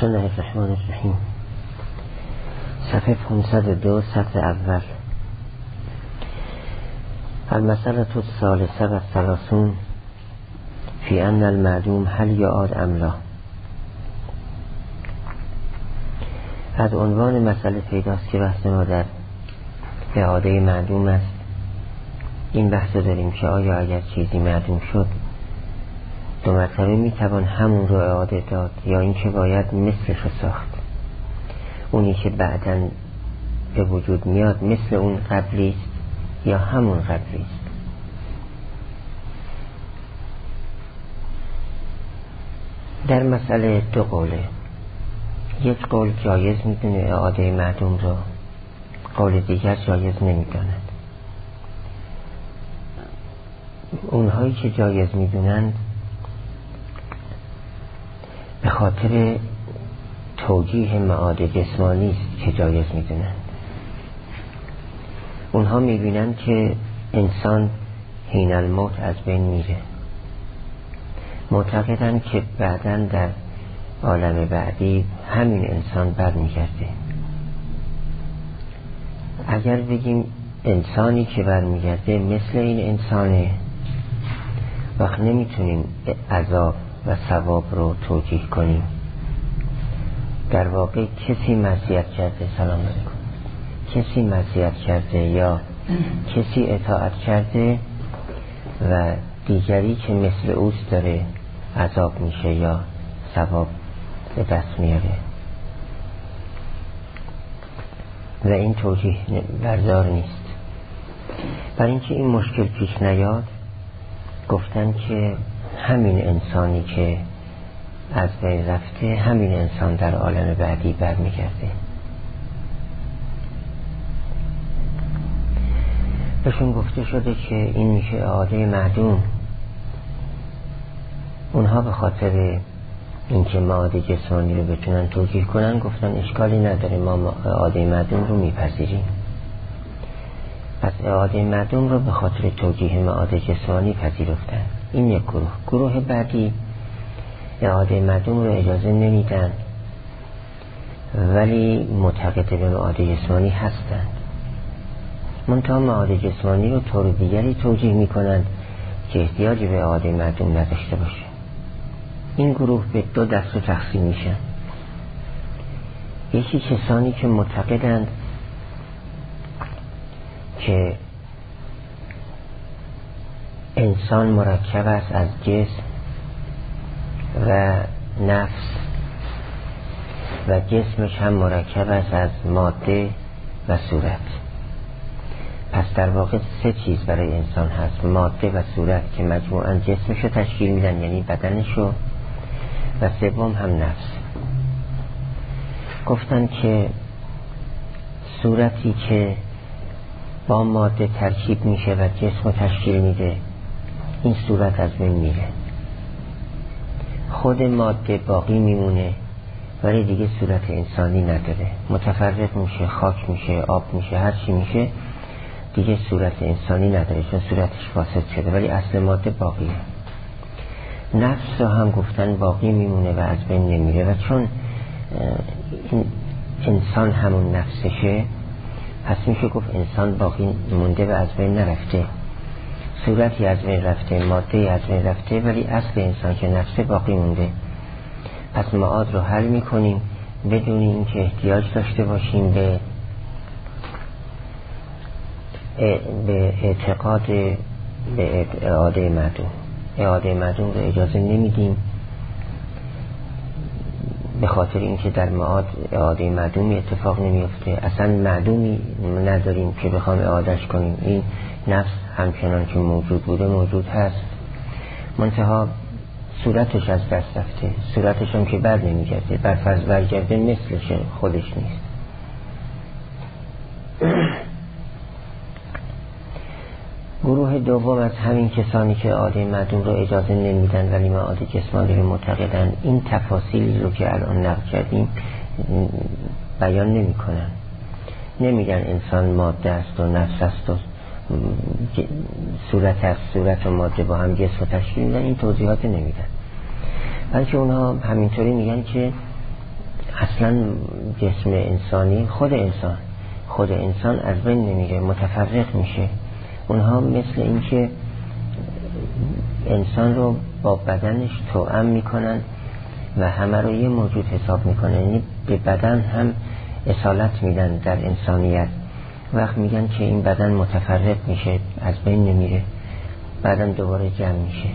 بسم الله الرحمن الرحیم. صفحه 502 سطر اول. المسألة الثالثة و الثلاثون فی ان المعدوم هل یعاد ام لا. از عنوان مسئله پیداست که بحث ما در اعاده معدوم است. این بحث داریم که آیا اگر چیزی معدوم شد دو مرتبه میتوان همون رو اعاده داد یا اینکه باید مثلش رو ساخت. اونی که بعداً به وجود میاد مثل اون قبلی است یا همون قبلی است. در مسئله دو قوله. یک قول جایز میدونه اعاده معدوم رو، قول دیگر جایز نمیداند. اونهایی که جایز میدونند به خاطر توجیه معاد جسمانی است که جایز میدونند. اونها میبینند که انسان حین الموت از بین میره، معتقدند که بعداً در عالم بعدی همین انسان برمیگرده. اگر بگیم انسانی که برمیگرده مثل این انسانه، وقت نمیتونیم عذاب و ثواب رو توجیه کنیم. در واقع کسی معصیت کرده، سلام علیکم، کسی معصیت کرده یا کسی اطاعت کرده و دیگری که مثل اوست داره عذاب میشه یا ثواب به دست میاره و این توجیه بردار نیست. برای اینکه این مشکل پیش نیاد گفتن که همین انسانی که از بین رفته همین انسان در عالم بعدی برمیگرده. بهشون گفته شده که این میشه اعاده معدوم. اونها به خاطر اینکه معاد جسمانی رو بتونن توجیه کنن گفتن اشکالی نداره، ما اعاده معدوم رو میپذیریم. پس اعاده معدوم رو به خاطر توجیه معاد جسمانی پذیرفتن. این یک گروه. گروه بعدی اعاده معدوم رو اجازه نمیدن ولی معتقد به معاد جسمانی هستند. منتها معاد جسمانی رو طور دیگری توجیه میکنند که احتیاجی به اعاده معدوم نداشته باشه. این گروه به دو دسته تقسیم میشن. یکی کسانی که معتقدند که انسان مرکب است از جسم و نفس و جسمش هم مرکب است از ماده و صورت. پس در واقع سه چیز برای انسان هست: ماده و صورت که مجموعاً جسمش رو تشکیل میدن، یعنی بدنش رو، و سوم هم نفس. گفتن که صورتی که با ماده ترکیب میشه و جسم رو تشکیل میده، این صورت از بین میره. خود ماده باقی میمونه ولی دیگه صورت انسانی نداره، متفرق میشه، خاک میشه، آب میشه، هر چی میشه، دیگه صورت انسانی نداره چون صورتش فاسد شده، ولی اصل ماده باقیه. نفس رو هم گفتن باقی میمونه و از بین نمیره و چون این انسان همون نفسشه پس میشه گفت انسان باقی مونده و از بین نرفته. صورتی از بین رفته، ماده از بین رفته، ولی اصل انسان که نفسه باقی مونده. پس معاد رو حل میکنیم بدون اینکه احتیاج داشته باشیم به اعتقاد به اعاده معدوم. اعاده معدوم رو اجازه نمیدیم به خاطر اینکه در معاد اعاده معدومی اتفاق نمیفته. اصلا معدومی نداریم که بخوام اعادهش کنیم. این نفس همچنان که موجود بوده موجود هست، منتها صورتش از دست رفته. صورتش هم که بر نمیگرده، بر فرض برگرده مثلش خودش نیست. گروه دوم از همین کسانی که اعاده معدوم رو اجازه نمیدن ولی معاد جسمانی رو معتقدن، این تفاصیلی رو که الان نقل کردیم بیان نمی کنن. نمیگن انسان ماده است و نفس است و صورت است، صورت و ماده با هم جسم تشکیل میدن. این توضیحات نمیدن، بلکه اونها همینطوری میگن که اصلا جسم انسانی خود انسان از بین نمیره، متفرق میشه. اونها مثل اینکه انسان رو با بدنش توأم میکنن و همه رو یه موجود حساب میکنن، یعنی به بدن هم اصالت میدن در انسانیت. وقت میگن که این بدن متفرق میشه، از بین نمیره، بعدم دوباره جمع میشه.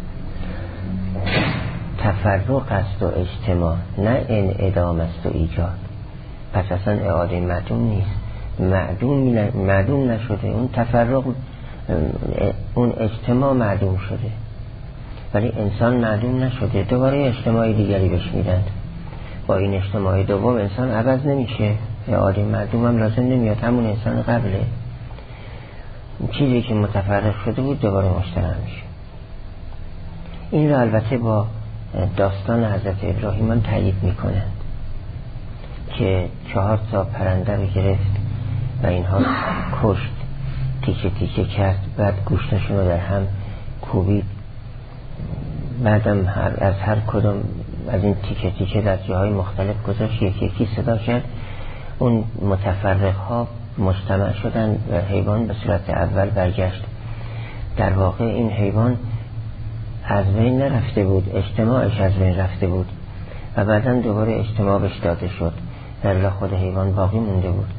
تفرق است و اجتماع، نه انعدام است و ایجاد. پس اصلا اعاده معدوم نیست، معدوم نشده. اون تفرق، اون اجتماع معدوم شده، ولی انسان معدوم نشده. دوباره اجتماعی دیگری بهش میدن. با این اجتماعی دوم انسان عوض نمیشه، اعاده معدوم هم لازم نمیاد، همون انسان قبله. چیزی که متفرق شده بود دوباره مشترک میشه. این رو البته با داستان حضرت ابراهیم تایید میکنند که 4 تا پرنده رو گرفت و اینها کشت، تیکه تیکه کرد، بعد گوشتشون رو در هم کوبید، بعدم از هر کدوم از این تیکه تیکه در جاهای مختلف گذاشت، یکی صدا کرد. اون متفرق ها مجتمع شدن و حیوان به صورت اول برگشت. در واقع این حیوان از بین نرفته بود، اجتماعش از بین رفته بود و بعداً دوباره اجتماع بهش داده شد، در خود حیوان باقی مونده بود.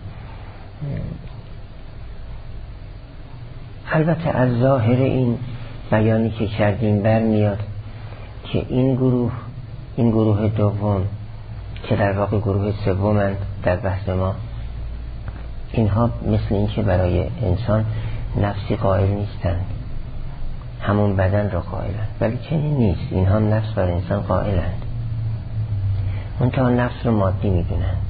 البته از ظاهر این بیانی که کردیم برمیاد که این گروه دوم که در واقع گروه سومند در بحث ما، اینها مثل این که برای انسان نفسی قائل نیستند، همون بدن رو قائلند، ولی چنین نیست. اینها هم نفس بر انسان قائلند، منتها نفس رو مادی میدونند،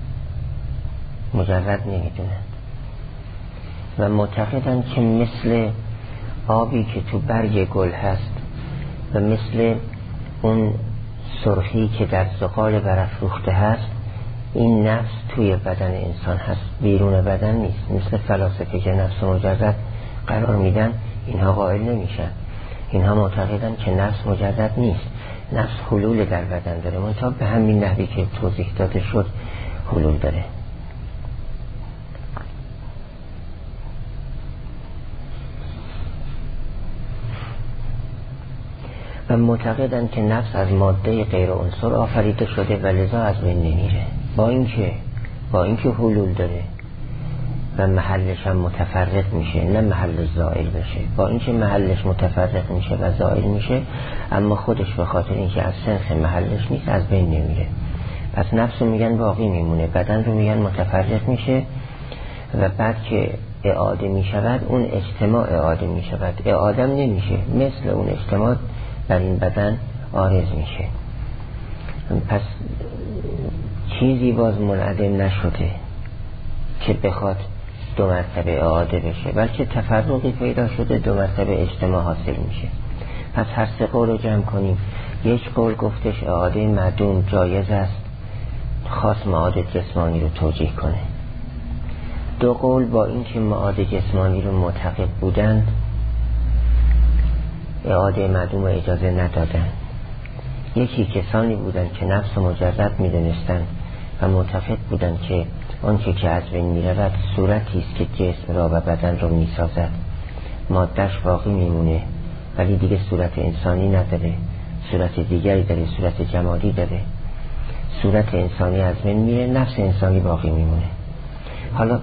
مجرد نمیدونند و معتقدند که مثل آبی که تو برگ گل هست و مثل اون سرخی که در زغال برافروخته هست، این نفس توی بدن انسان هست، بیرون بدن نیست. مثل فلاسفه که نفس مجرد قرار میدن، اینها قائل نمیشن. اینها معتقدن که نفس مجرد نیست، نفس حلول در بدن داره، منتها به همین نحوی که توضیح داده شد حلول داره. و معتقدن که نفس از ماده غیر عنصر آفریده شده و لذا از بین نمیره، با اینکه حلول داره و محلش هم متفرق میشه، نه محل زائل بشه. با اینکه محلش متفرق میشه و زائل میشه، اما خودش به خاطر اینکه از سنخ محلش نیست از بین نمیره. پس نفس رو میگن باقی میمونه، بدن رو میگن متفرق میشه و بعد که اعاده میشود اون اجتماع اعاده میشود، اعاده نمیشه، مثل اون اجتماع در این بدن عارض میشه. پس چیزی باز منعدم نشده که بخواد 2 مرتبه اعاده بشه، بلکه تفرقی پیدا شده، 2 مرتبه اجتماع حاصل میشه. پس هر 3 قول رو جمع کنیم. یک قول گفتش اعاده معدوم جایز است، خاص معاد جسمانی رو توجیه کنه. 2 قول با اینکه معاد جسمانی رو معتقد بودند، اعاده معدوم رو اجازه ندادن. یکی کسانی بودند که نفس مجرد میدونستند و معتقد بودند که آنچه که از بین میرود صورتی است که جسم را و بدن را میسازد، مادهش باقی میمونه ولی دیگه صورت انسانی نداره، صورت دیگری داره، صورت جمادی داره. صورت انسانی از بین میره، نفس انسانی باقی میمونه. حالا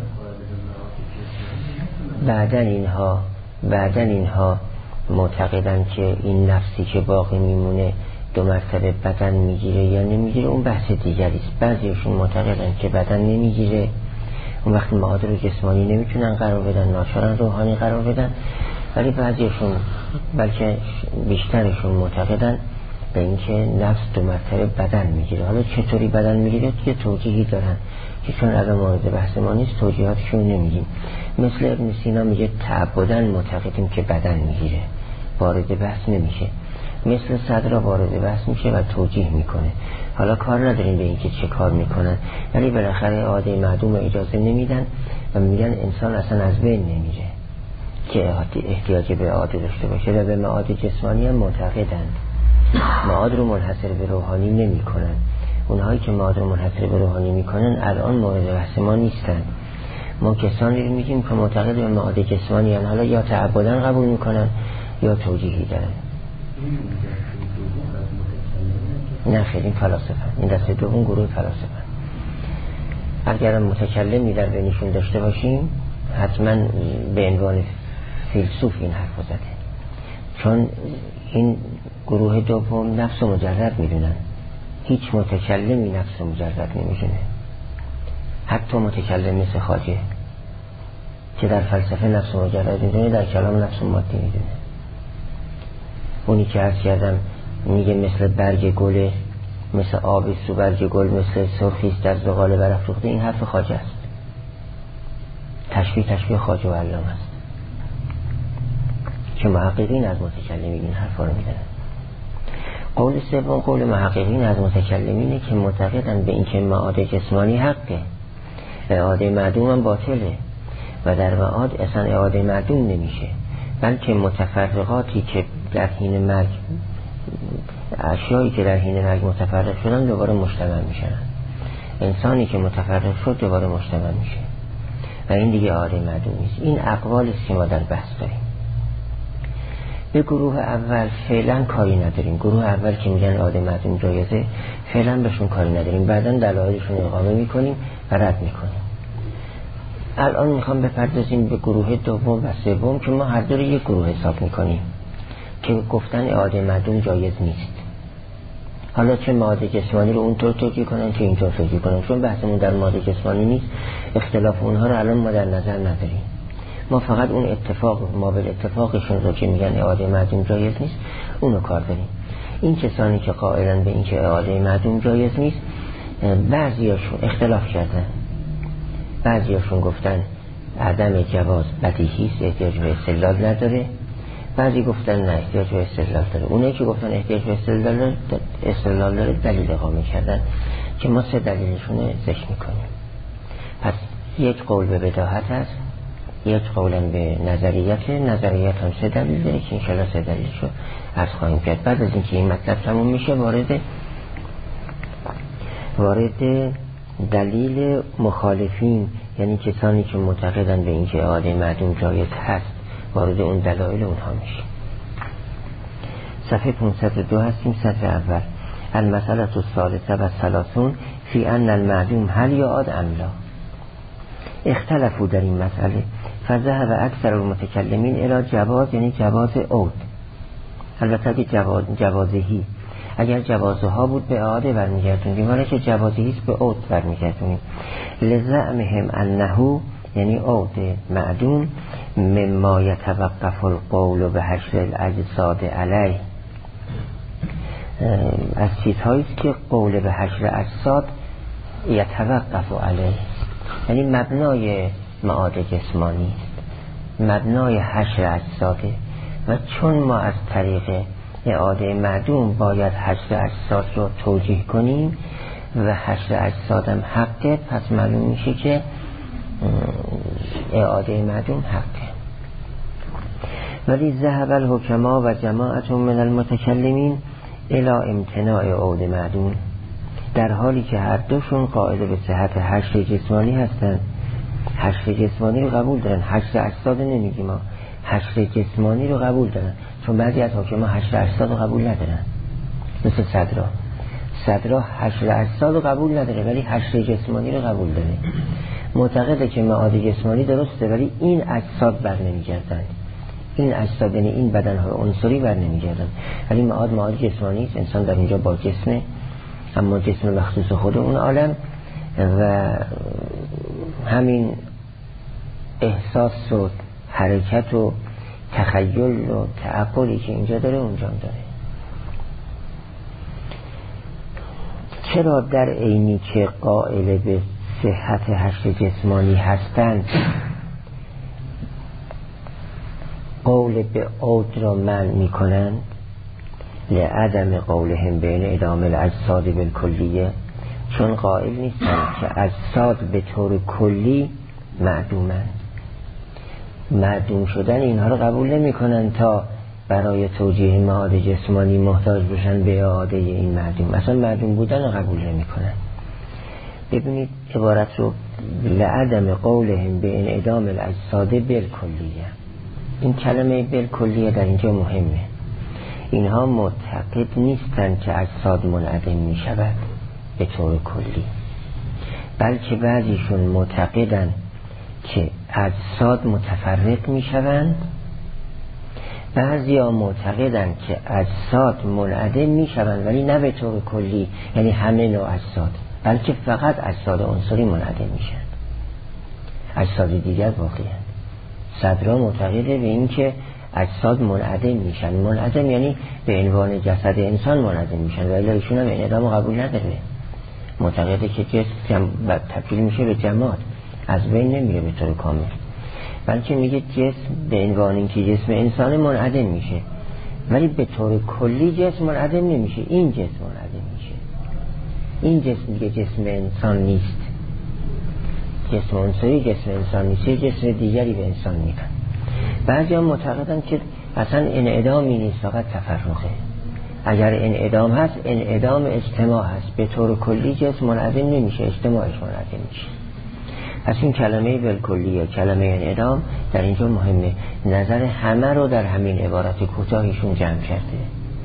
بعدن اینها معتقدن که این نفسی که باقی میمونه 2 مرتبه بدن میگیره یا نمیگیره، اون بحث دیگری است. بعضیشون معتقدن که بدن نمیگیره، اون وقت معاد رو جسمانی نمیتونن قرار بدن، ناچارن روحانی قرار بدن. ولی بعضیشون، بلکه بیشترشون معتقدن به اینکه نفس 2 مرتبه بدن میگیره. حالا چطوری بدن میگیره که توجیهی دارن که چون الان مورد بحث ما نیست توجیهاتشون نمیگیم. مثل ابن سینا میگه تعبداً معتقدیم که بدن میگیره، وارد بحث نمیشه. مثل صدر وارد بحث میشه و توجیه میکنه. حالا کار نداریم به اینکه چه کار میکنن، ولی بالاخره اعاده معدوم اجازه نمیدن و میگن انسان اصلا از بین نمیره که احتیاج به اعاده داشته باشه. و به معاد جسمانی هم معتقدند، معاد رو منحصر به روحانی نمی کنن، اونهایی که معاد منحصر به روحانی میکنن الان مورد بحث ما نیستن. ما کسانی رو میگیم که معتقد به معاد جسمانی هستند، حالا یا تعبداً قبول میکنن یا توجیهی دارن. نه خیلی این فلاسفه، این دسته دوم گروه فلاسفه. اگر متکلمی در بینشون داشته باشیم حتما به عنوان فیلسوف این حرف زده، چون این گروه دوم نفس مجرد میدونن. هیچ متکلمی نفس مجرد نمیدونه، حتی متکلم مثل خواجه که در فلسفه نفس مجرد میدونه، در کلام نفس مادی میدونه. اونی که عرض کردم میگه مثل برگ گله، مثل آب سو برگ گل، مثل سرخیست در زغال برافروخته، این حرف خواجه است. تشبیه خواجه و علام است که محققین از متکلمین این حرفا رو میدن. قول سوم قول محققین از متکلمینه که معتقدن به اینکه معاد جسمانی حقه، اعاده معدوم هم باطله و در معاد اصلا اعاده معدوم نمیشه، بلکه متفرقاتی که در حین مرگ، اشیایی که در حین مرگ متفرق شدن دوباره مجتمع میشن. انسانی که متفرق شد دوباره مجتمع میشه و این دیگه اعاده معدوم نیست. این اقوال است که ما در بحث داریم. به گروه اول فعلا کاری نداریم. گروه اول که میگن اعاده معدوم جایزه، فعلا بهشون کاری نداریم، بعداً دلایلشون اقامه میکنیم و رد میکنیم. الان میخوام بپردازیم به گروه دوم و سوم که ما هر دو رو یک گروه حساب میکنیم که گفتن اعاده معدوم جایز نیست. حالا چه معاد جسمانی رو اونطور توجیه کنن که اینطور توجیه کنن، چون بحثمون در معاد جسمانی نیست، اختلاف اونها رو الان ما در نظر نداریم. ما فقط اون اتفاق مابل اتفاقشون رو که میگن اعاده معدوم جایز نیست اونو کار داریم. این کسانی که قائلن به این که اعاده معدوم جایز نیست، بعضیاشون اختلاف کردن. بعضیاشون گفتن عدم جواز بدیهی است، احتیاج به استدلال نداره. بعضی گفتن نه، احتیاج به استدلال داره. اونایی که گفتن احتیاج به استدلال داره دلیل اقامه کردن که ما سه دلیلشون رو ذکر میکنیم. پس یک قول به بداهت است، یک قولم به نظریت هم سه دلیل داره که انشاءالله سه دلیلشو عرض خواهیم کرد. بعد از اینکه این مطلب تموم میشه وارد دلیل مخالفین، یعنی کسانی که معتقدن به اینکه اعاده معدوم جایز هست، وارد اون دلایل اونها میشه. صفحه 502 هستیم، سطر اول. المسئله الثالثه و الثلاثون فی ان المعدوم هل یعاد ام لا. اختلفوا در این مسئله، فذهب اکثر المتکلمین الی جواز، یعنی جواز عود. البته که جوازهی، اگر جوازها بود به اعاده برمیگردونیم، ولی که جوازهی است به عود برمیگردونیم. لزعمهم انه، یعنی عود معدوم، مما یتوقف القول به حشر الاجساد علیه، از چیزهایی است که قول به حشر اجساد یتوقف علیه، یعنی مبنای معاد جسمانی است، مبنای حشر اجساده. و چون ما از طریق اعاده معدوم باید حشر اجساد رو توجیه کنیم و حشر اجساد هم حقه، پس معلوم میشه که اعاده معدوم حقه. ولی ذهب الحکما و جماعت من المتکلمین الی امتناع اعاده معدوم، در حالی که هر دوشون قائل به صحت حشر جسمانی هستند. حشر جسمانی رو قبول دارن، حشر اجساد نمیگیم ما، حشر جسمانی رو قبول دارن، چون بعضی از حکما حشر اجساد رو قبول ندارن، مثل صدرا حشر اجساد رو قبول نداره ولی حشر جسمانی رو قبول داره. معتقده که معاد جسمانی درسته ولی این اجساد بر نمیگردن، این اجساد یعنی این بدنهای عنصری بر نمیگردن، ولی معاد جسمانی است. انسان در اینجا با جسمه، اما جسم مخصوص خود اون عالم و همین احساس و حرکت و تخیل و تعقلی که اینجا داره اونجا داره. چرا در عینی که قائل به صحت حشر جسمانی هستند قول به عود را منع می کنند؟ لعدم قولهم بین ادامه الاجساد بالکلیه، چون قائل نیستند که اجساد به طور کلی معدومند. معدوم شدن اینها رو قبول نمی کنند تا برای توجیه معاد جسمانی محتاج بشن به اعاده این معدوم، اصلا معدوم بودن رو قبول نمی کنن. ببینید عبارت رو لعدم قولهم به انعدام الاجساد بالکلیه، این کلمه بالکلیه در اینجا مهمه. اینها معتقد نیستند که اجساد منعدم می شود به طور کلی، بلکه بعضیشون معتقدند که اجساد متفرق می شوند، بعضی ها معتقدند که اجساد منعدم می شوند ولی نه به طور کلی، یعنی همه نوع اجساد، بلکه فقط اجساد عنصری منعدم می شوند، اجساد دیگر باقی هستند. صدرا معتقده به این که اجساد منعدم میشن، منعدم یعنی به عنوان جسد انسان منعدم میشن، ولی ایشون هم انعدام قبول نداره، معتقده که جسم تبدیل میشه به جماد، از بین نمیره به طور کامل، بلکه میگه جسم به عنوان اینکه جسم انسان منعدم میشه ولی به طور کلی جسم منعدم نمیشه، این جسم منعدم میشه، این جسم دیگه جسم انسان نیست، جسم عنصری جسم انسان نیست، جسم دیگری به انسان میدن. بعضی هم معتقدن که اصلا انعدامی نیست، فقط تفرقه. اگر انعدام هست انعدام اجتماع هست، به طور کلی جسم منعدم نمیشه، اجتماعش منعدم میشه. پس این کلمه بالکلیه، کلمه انعدام در اینجا مهمه، نظر همه رو در همین عبارت کوتاهیشون جمع کرده.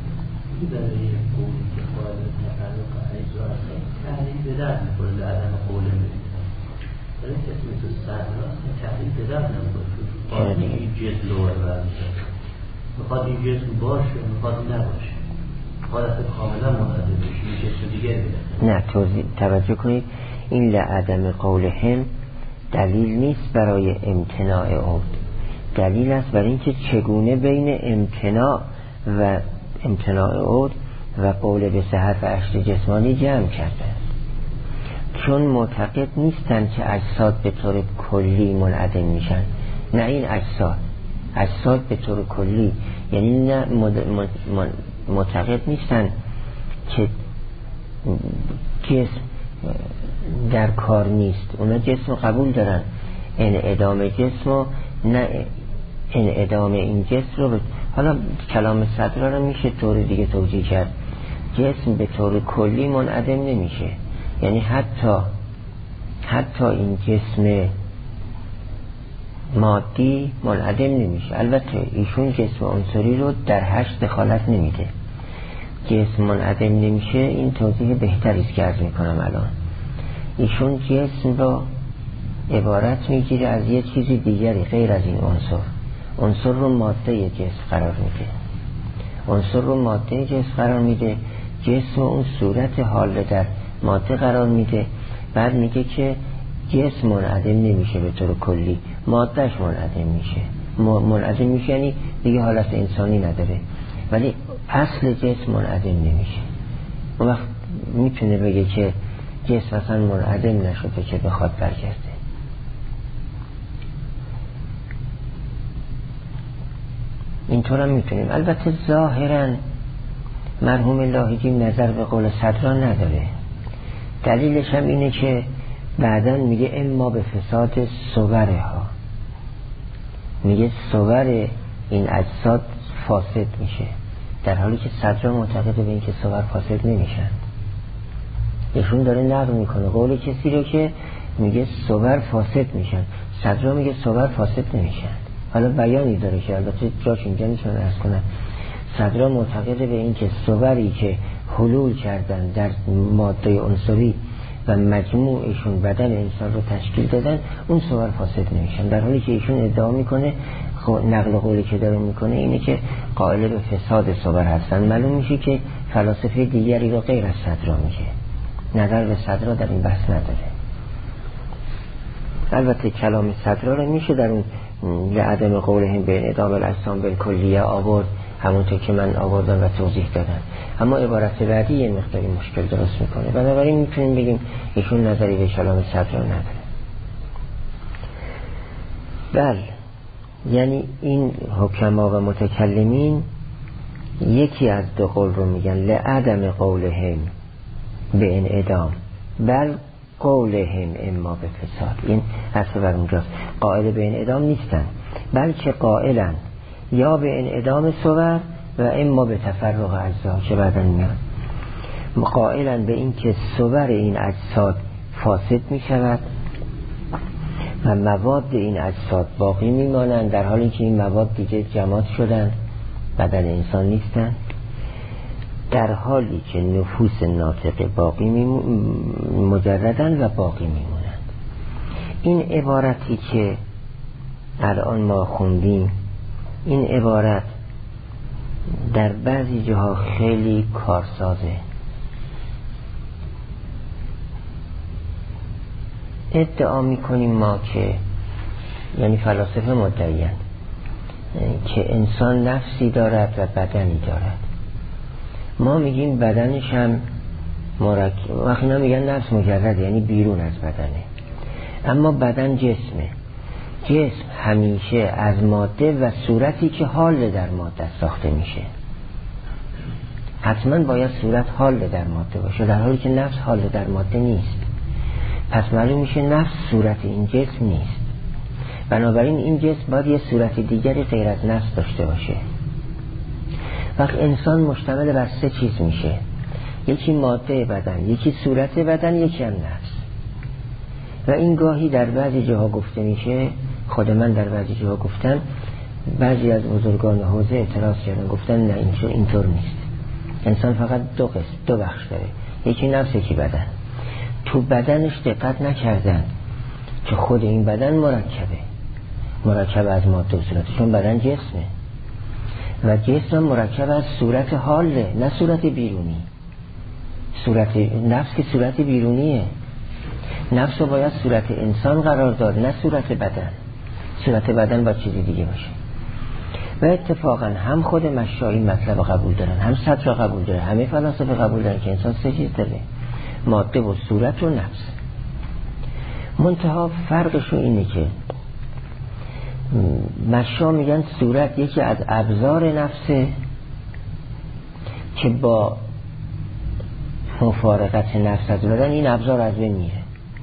این کسی تو صدراست تحریف به درد نمی‌کنه، این جسم رو میخواد این جسم باشه میخواد نباشه، میخواد اصلا کاملا منعدم بشه، این جسم دیگه بده. نه توجه کنید، این لعدم قولهم دلیل نیست برای امتناع عود، دلیل است برای اینکه چگونه بین امتناع عود و قول به صحت و عشر جسمانی جمع کرده، چون معتقد نیستن که اجساد به طور کلی منعدم میشن. نه این اجساد به طور کلی، یعنی نه معتقد نیستن که جسم در کار نیست، اونا جسم قبول دارن، انعدام جسم و نه انعدام این جسم رو حالا کلام صدرا رو میشه طور دیگه توجیه کرد، جسم به طور کلی منعدم نمیشه، یعنی حتی این جسم مادی منعدم نمیشه. البته ایشون جسم عنصری رو در 8 دخالت نمیده، جسم منعدم نمیشه این توضیح بهتری است که عرض میکنم الان. ایشون جسم رو عبارت میگیره از یه چیزی دیگری غیر از این عنصر رو ماده جسم قرار میده، عنصر رو ماده جسم قرار میده، جسم اون صورت حال در ماده قرار میده، بعد میگه که جسم منعدم نمیشه به طور کلی، مادهش منعدم میشه، منعدم میشه یعنی دیگه حالت انسانی نداره، ولی اصل جسم منعدم نمیشه. اون وقت میتونه بگه که جسم اصلا منعدم نشده که بخواد برگرده. اینطور هم میتونیم. البته ظاهرا مرحوم لاهیجی نظر به قول صدرا نداره، دلیلش هم اینه که بعداً میگه اما به فساد صوره ها، میگه صور این اجساد فاسد میشه، در حالی که صدرا معتقده به این که صور فاسد نمیشن. ایشون داره نقل میکنه قول کسی رو که میگه صور فاسد میشن، صدرا میگه صور فاسد نمیشن. حالا بیانی داره که البته جاش اینجا میتونن ارز کنن. صدرا معتقده به این که صوری که حلول کردن در ماده عنصری و مجموعشون بدن انسان رو تشکیل دادن، اون صور فاسد نمیشن، در حالی که ایشون ادعا میکنه نقل قولی که داره میکنه اینه که قائل به فساد صور هستن. معلوم میشه که فلاسفه دیگری رو غیر از صدرا میگه، نظر به صدرا در این بحث نداره. البته کلام صدرا رو میشه در اون لعدم قولهم بین ادام الاجسام بالکلیه آورد، همونطور که من آوردم و توضیح دادم، اما عبارت بعدی یه مقداری مشکل درست میکنه، بنابراین میتونیم بگیم ایشون نظری به کلام صدرا نداره. بله، یعنی این حکما و متکلمین یکی از دو قول رو میگن، لعدم قولهم به انعدام بل قولهم اما به فساد. این اصل بر اونجاست، قائل به انعدام نیستن بلکه قائلن یا به انعدام صور و اما به تفرق اجزا که بعداً میاد. قائلاً به این که صور این اجساد فاسد می شود و مواد این اجساد باقی می مانند، در حالی که این مواد دیگه جماد شدن، بدن انسان نیستن، در حالی که نفوس ناطقه باقی مجردن و باقی می مونند. این عبارتی که الان ما خوندیم، این عبارت در بعضی جاها خیلی کارسازه. ادعا میکنیم ما که، یعنی فلاسفه مدعی‌اند که انسان نفسی دارد و بدنی دارد. ما میگیم بدنش هم وقتی اینا میگن نفس مجرد یعنی بیرون از بدنه، اما بدن جسمه. جسم همیشه از ماده و صورتی که حال در ماده ساخته میشه. حتما باید صورت حال در ماده باشه، در حالی که نفس حال در ماده نیست. پس معلوم میشه نفس صورت این جسم نیست. بنابراین این جسم باید یه صورت دیگری غیر از نفس داشته باشه. وقت انسان مشتمل بر 3 چیز میشه، یکی ماده بدن، یکی صورت بدن، یکی هم نفس. و این گاهی در بعضی جاها گفته میشه، خود من در بعضی جاها گفتم، بعضی از بزرگان حوزه اعتراض کردن، گفتن نه اینطور نیست. انسان فقط 2 بخش داره، یکی نفس یکی بدن. تو بدنش دقت نکردن که خود این بدن مرکب از ماده و صورت، چون بدن جسمه و جسم مرکب از صورت حاله، نه صورت بیرونی. صورت نفس که صورت بیرونیه. نفس رو باید صورت انسان قرار داد، نه صورت بدن. صورت بدن باید چیزی دیگه باشه. و اتفاقا هم خود مشایی مطلب قبول دارن، هم صدر قبول دارن، همه فلاسفه قبول دارن که انسان 3 چیز داره: ماده و صورت و نفس. منتها فرقشون اینه که مشا میگن صورت یکی از ابزار نفسه که با مفارقت نفس از بدن این ابزار از بین میره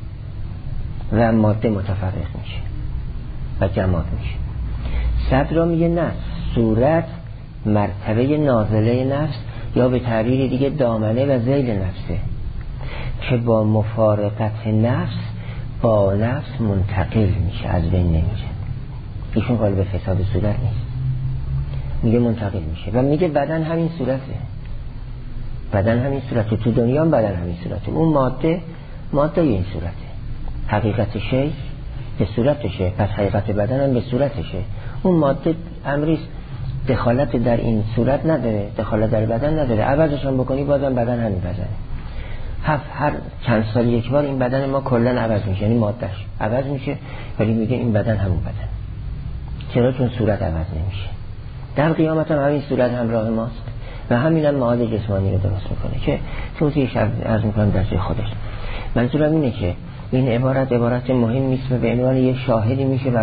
و ماده متفرق میشه و جماد میشه. صدر میگه نه، صورت مرتبه نازله نفس یا به تعبیر دیگه دامنه و ذیل نفسه که با مفارقت نفس با نفس منتقل میشه، از بین نمیشه. ایشون قائل به فساد صورت نیست، میگه منتقل میشه و میگه بدن همین صورته. بدن همین صورته، تو دنیا هم بدن همین صورته. اون ماده این صورته. حقیقت شی به صورتشه، پس حقیقت بدن هم به صورتشه. اون ماده امریست، دخالت در این صورت نداره، دخالت در بدن نداره. عوضش هم بکنی بازم بدن همین بدنه. هر چند سال یک بار این بدن ما کلن عوض میشه، یعنی مادهش عوض میشه، ولی میگه این بدن همون بدن. چرا؟ چون صورت عوض نمیشه. در قیامت هم همین صورت همراه ماست و همین هم معاد جسمانی رو درست میکنه که توضیحش عرض میکنم در جای خودش. منظورم اینه که این عبارت مهم نیست و به عنوان یک شاهدی میشه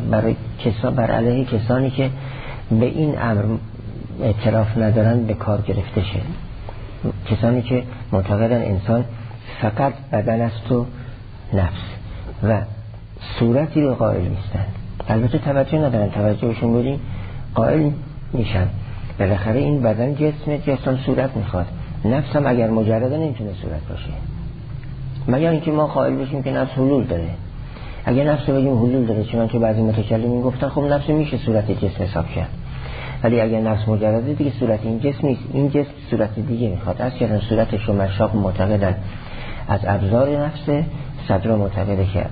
بر علیه کسانی که به این امر اعتراف ندارن به کار گرفته شه. کسانی که معتقدن انسان فقط بدن است و نفس و صورتی رو قائل نیستن. البته توجه ندارن، توجهشون بودیم قائل میشن. بالاخره این بدن جسم صورت میخواد. نفس هم اگر مجرده نمیتونه صورت باشه، مگر اینکه ما قائل بشیم که نفس حلول داره. اگر نفس رو بگیم حلول داره، چون که بعضی متکلمین گفتن خب نفس میشه صورت جسم حساب کرد، ولی اگر نفس مجرده دیگه صورت این جسم نیست، این جسم صورت دیگه میخواد. از که صورتش رو مشاق معتقدن از ابزار نفسه، صدر معتقده که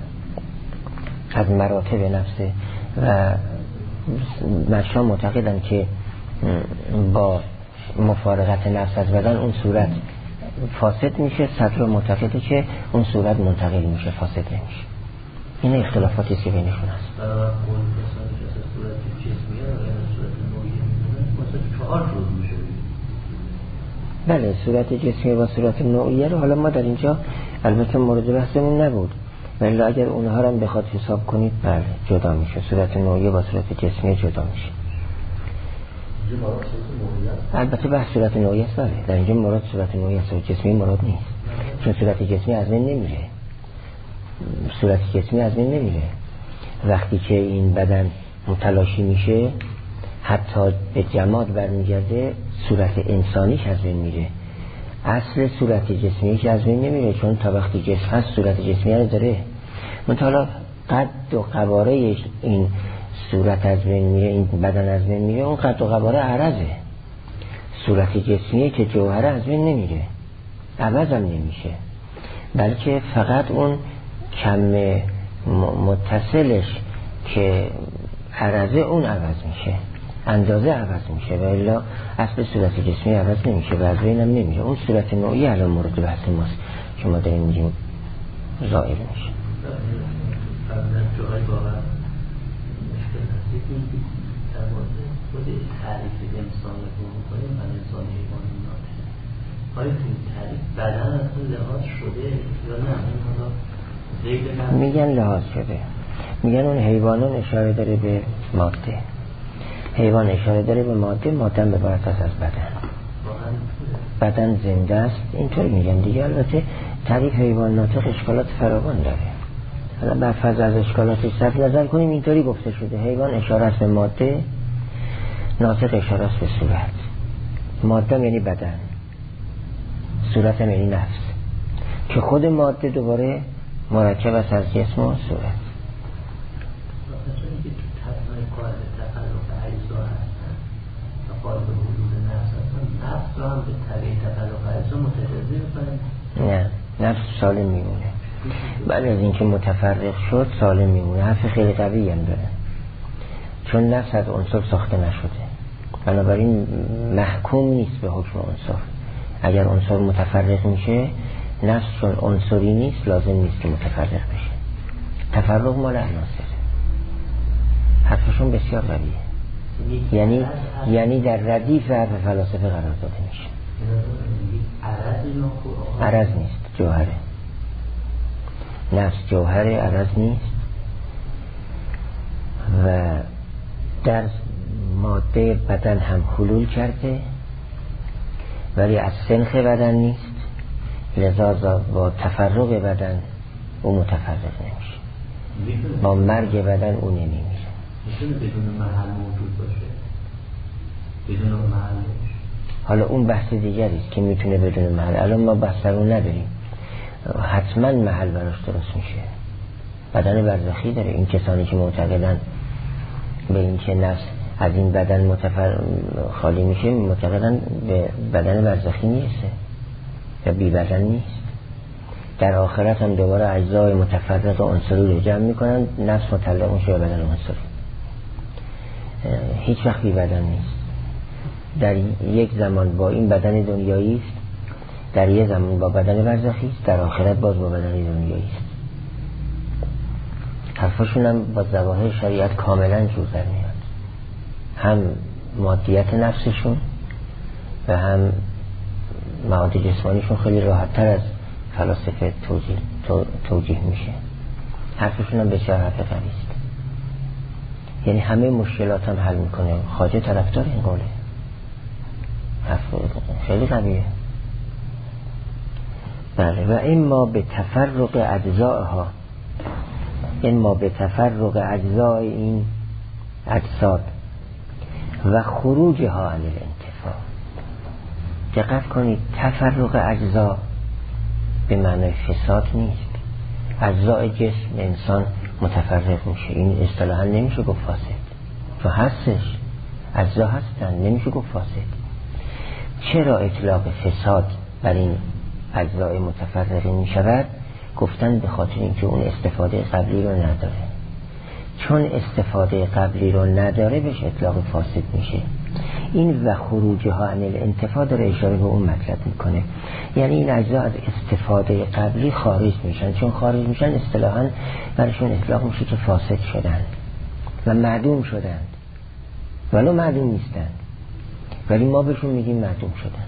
از مراتب نفسه و مشا معتقدن که با مفارقت نفس از بدن اون صورت فاسد میشه. صدر معتقده که اون صورت منتقل میشه، فاسد نمیشه. این اختلافاتی است که بینشون هست. بله، صورت جسمی و صورت نوعیه رو حالا ما در اینجا البته مورد بحثمون نبود، ولی اگر اونها رو هم بخواد حساب کنید بله جدا میشه. صورت نوعیه با صورت جسمی جدا میشه. البته بحث صورت نوعیه است، بله در اینجا مراد صورت نوعیه است و جسمی مراد نیست، چون صورت جسمی از بین نمیره. صورت جسمی از بین نمیره. وقتی که این بدن متلاشی میشه حتی به جماد برمیگرده صورت انسانیش از بین میره، اصل صورت جسمیش از بین نمیره، چون تا وقتی جسم هست صورت جسمی رو داره. منتها قد و قواره این صورت از بین میره، این بدن از بین میره، اون قد و قواره عرضه. صورت جسمیه که جوهره از بین نمیره، عوض هم نمیشه، بلکه فقط اون کم متصلش که عرضه اون عوض میشه، اندازه عوض میشه، و الا اصل صورت جسمی عوض نمیشه و از بین هم نمیشه. اون صورت نوعی الان مورد بحث ماست که ما داریم میگیم زائل میشه. جایی واقعا مشکل هستید این در مورد خود تعریف انسان رو میکنیم من انسان حیوان ناطق، آیا تو این تعریف بدن اصلا لحاظ شده یا نه؟ این حالا میگن لحاظ شده، میگن اون حیوانان اشاره داره به ماده، حیوان اشاره داره به ماده، ماده به عبارت از بدن زنده است، اینطور میگن دیگه. البته تعریف حیوان ناطق اشکالات فراوان داره، حالا بر فرض از اشکالاتش صرف نظر کنیم، اینطوری گفته شده حیوان اشاره است به ماده، ناطق اشاره است به صورت. ماده یعنی بدن، صورت یعنی نفس، که خود ماده دوباره مرکب است از جسم و صورت. نه، نفس سالم میمونه. بعد از اینکه متفرق شد سالم میمونه. حرف خیلی قوی هم داره، چون نفس از عنصر ساخته نشده، بنابراین محکوم نیست به حکم عنصر. اگر عنصر متفرق میشه، نفس چون عنصری نیست لازم نیست که متفرق بشه. تفرق مال عناصره. حرفشون بسیار قویه، یعنی در ردیف حرف فلاسفه قرار داده میشه. عرض نیست، جوهره. نفس جوهره، عرض نیست. و در ماده بدن هم حلول کرده، ولی از سنخ بدن نیست، لذا با تفرق بدن او متفرق نمیشه، با مرگ بدن او نمیشه. میتونه بدون محل موجود باشه، بدون محل. حالا اون بحث دیگری است که میتونه بدون محل، الان ما بحث رو نداریم. حتما محل براش درست میشه. بدن برزخی داره. این کسانی که معتقدن به این که نفس از این بدن خالی میشه، معتقدن به بدن برزخی نیسته یا بی بدن نیست. در آخرت هم دوباره اجزای متفرق عنصری رو جمع میکنن، نفس متعلق میشه به بدن عنصری، هیچ وقت بی بدن نیست. در یک زمان با این بدن دنیایی است، در یک زمان با بدن برزخی است، در آخرت باز با بدن دنیایی است. حرفشون هم با ظواهر شریعت کاملا جور در میاد، هم مادیت نفسشون و هم مواد جسمانیشون خیلی راحت تر از فلاسفه توجیه میشه. حرفشون هم بسیار حرف قوی است، یعنی همه مشکلات هم حل میکنه. خواجه طرفدار این قوله، حرف خیلی قویه. بله. و اما به تفرق اجزائها، اما به تفرق اجزاء این اجساد و خروجها عن الانتفاع. دقت کنید، تفرق اجزا به معنی فساد نیست. اجزاء جسم انسان متفرق میشه، این اصطلاحا نمیشه گفت فاسد، تو هستش، اجزا هستن، نمیشه گفت فاسد. چرا اطلاق فساد بر این اجزای متفرقه میشود؟ گفتن به خاطر اینکه اون استفاده قبلی رو نداره. چون استفاده قبلی رو نداره بهش اطلاق فاسد میشه. این و خروجها عن الانتفاع داره اشاره به اون مطلب میکنه، یعنی این اجزا از استفاده قبلی خارج میشن. چون خارج میشن اصطلاحاً برشون اطلاق میشه که فاسد شدند و معدوم شدند، ولو معدوم نیستند، ولی ما بهشون میگیم معدوم شدن.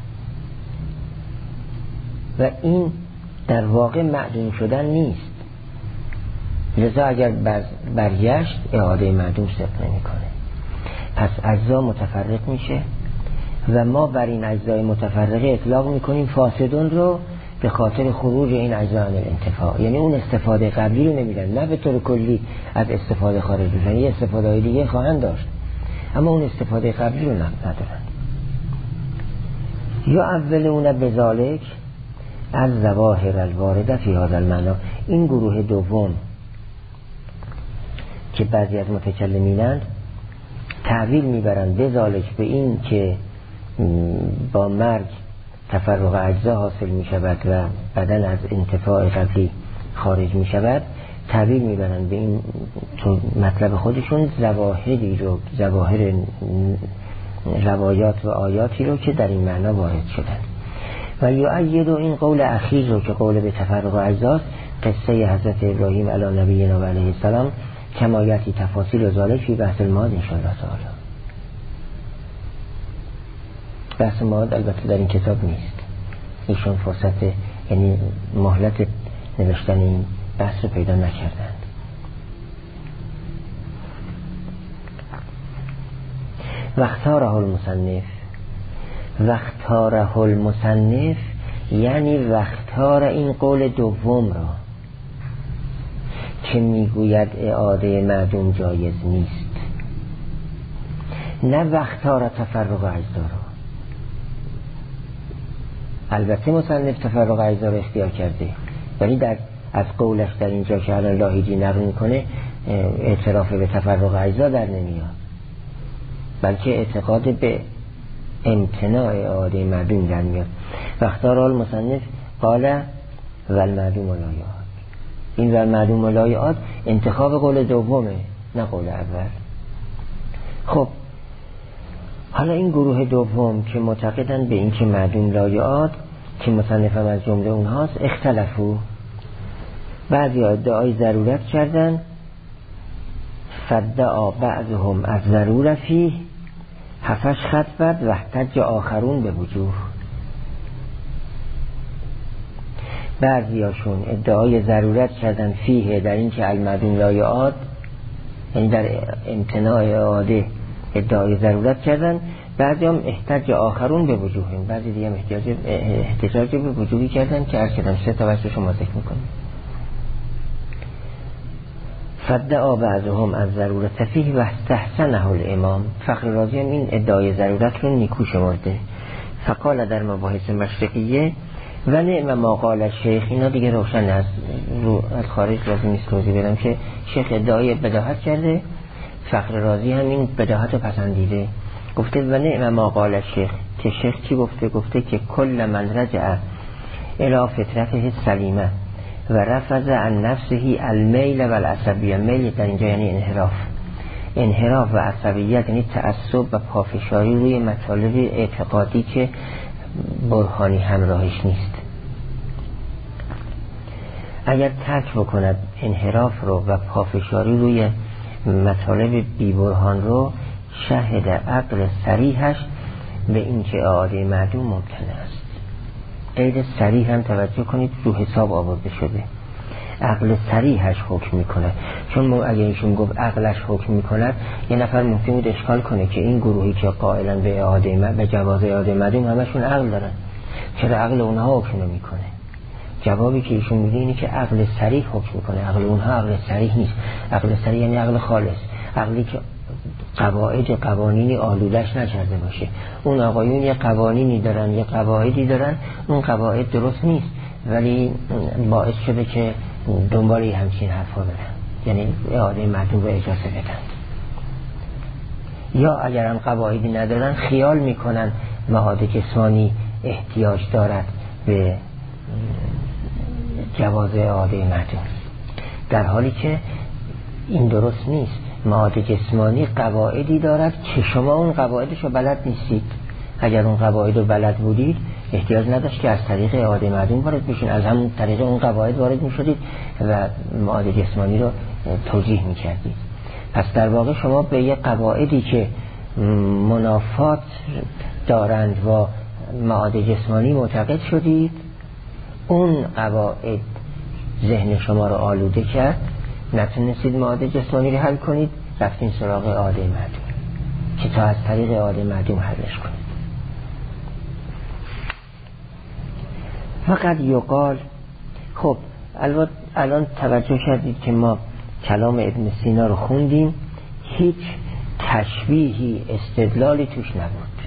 و این در واقع معدوم شدن نیست، لذا اگر برگشت اعاده معدوم صدق نمیکنه. پس اجزا متفرق میشه و ما بر این اجزای متفرقه اطلاق میکنیم فاسدون رو به خاطر خروج این اجزا عن الانتفاع. یعنی اون استفاده قبلی رو نمیدن، نه به طور کلی از استفاده خارج میشن، یه استفاده های دیگه خواهند داشت، اما اون استفاده قبلی رو ندارن. یا اولون بذالک از ظواهر الوارده فی هذا المعنی. این گروه دوم که بعضی از متکلمینند تعویل میبرند بذالک به این که با مرگ تفرق اجزا حاصل میشود و بدن از انتفاع قبلی خارج میشود، تعبیر میبرن به این تو مطلب خودشون ظواهری رو، ظواهر روایات و آیاتی رو که در این معنا وارد شدن. و یؤید این قول اخیر رو که قول به تفرق اجزاست، قصه حضرت ابراهیم علی نبینا و علیه السلام کمایتی تفاصیل و ذالک فی بحث المعاد انشاءالله تعالی. بحث معاد البته در این کتاب نیست، ایشون فرصت یعنی مهلت نوشتن این بحث رو پیدا نکردند. وقتاره المصنف یعنی وقتار این قول دوم را که میگوید اعاده معدوم جایز نیست، نه وقتار تفرق اجزا را. البته مصنف تفرق اجزا را اختیار کرده، ولی از قولش در اینجا که الان لاهیجی نقل میکنه اعتراف به تفرق اجزا در نمیاد، بلکه اعتقاد به امتناع اعاده معدوم در میاد. وقتار المصنف قال و المعدوم لا یعاد. این و المعدوم لا یعاد انتخاب قول دومه، نه قول اول. خب حالا این گروه دوم که معتقدن به این که معدوم لا یعاد که مصنف هم از جمله اونهاست، اختلفو. بعضی ادعای ضرورت کردن، فدعا بعضهم از ضرورت فیه حفش خط بد و احتج آخرون به وجوه. بعضی هاشون ادعای ضرورت کردن فیه در این که المعدوم لا یعاد، یعنی در امتناع اعاده ادعای ضرورت کردن. بعضی هم احتج آخرون به وجوه، بعضی دیگه هم احتجاج به وجوهی کردن که هر کدام سه تا وجه شما ذکر میکنیم. فدعا بعضهم از ضرورت فیه و استحسنه الامام. فخر رازی هم این ادعای ضرورت رو نیکو شمرده. فقال در مباحث مشرقیه و نعم ما قال شیخ. اینا دیگه روشن است، رو از خارج لازم نیست توضیح بدم که شیخ ادعای بداهت کرده، فخر رازی هم این بداهت رو پسندیده. گفته و نعم ما قال شیخ، که شیخ چی گفته؟ گفته که کل من رجع الی فطرته سلیمه و رفض عن نفسه المیل و العصبیه. میل در اینجا یعنی انحراف و عصبیت، یعنی تعصب و پافشاری روی مطالب اعتقادی که برهانی همراهش نیست. اگر ترک بکند انحراف رو و پافشاری روی مطالب بی برهان رو، شهد عقل صریحش به این که اعاده معدوم ممکن است. قید صریح هم توجه کنید رو حساب آورده شده، عقل صریحش حکم میکنه. چون اگه ایشون گفت عقلش حکم میکند، یه نفر ممکن بود اشکال کنه که این گروهی که قائلن به اعاده به جواز اعاده معدوم همشون عقل دارن، چرا عقل اونها حکم نمیکنه؟ جوابی که ایشون میده اینه که عقل صریح حکم میکنه، عقل اونها عقل صریح نیست. عقل صریح یعنی عقل خالص، عقلی که قوانینی آلودش نکرده باشه. اون آقایون یه قوانینی دارن، یه قواعدی دارن، اون قواعد درست نیست ولی باعث شده که دنبال همچین حرفا برن، یعنی اعاده معدوم رو اجازه بدن. یا اگر هم قواعدی ندارن خیال میکنن مواد جسمانی احتیاج دارد به جواز اعاده معدوم، در حالی که این درست نیست. مواد جسمانی قواعدی دارد که شما اون قواعدش رو بلد نیستید. اگر اون قواعد رو بلد بودید احتیاج نداشت که از طریق اعاده معدوم وارد بشین، از همون طریق اون قواعد وارد میشدید و مواد جسمانی رو توجیه میکردید. پس در واقع شما به یه قواعدی که منافات دارند و مواد جسمانی معتقد شدید، اون قواعد ذهن شما رو آلوده کرد، نتونستید مواد جسمانی رو حل کنید، رفتین سراغ اعاده معدوم که تا از طریق اعاده معدوم حلش کنید. فقط یقال. خب الان توجه کردید که ما کلام ابن سینا رو خوندیم، هیچ تشبیهی استدلالی توش نبود،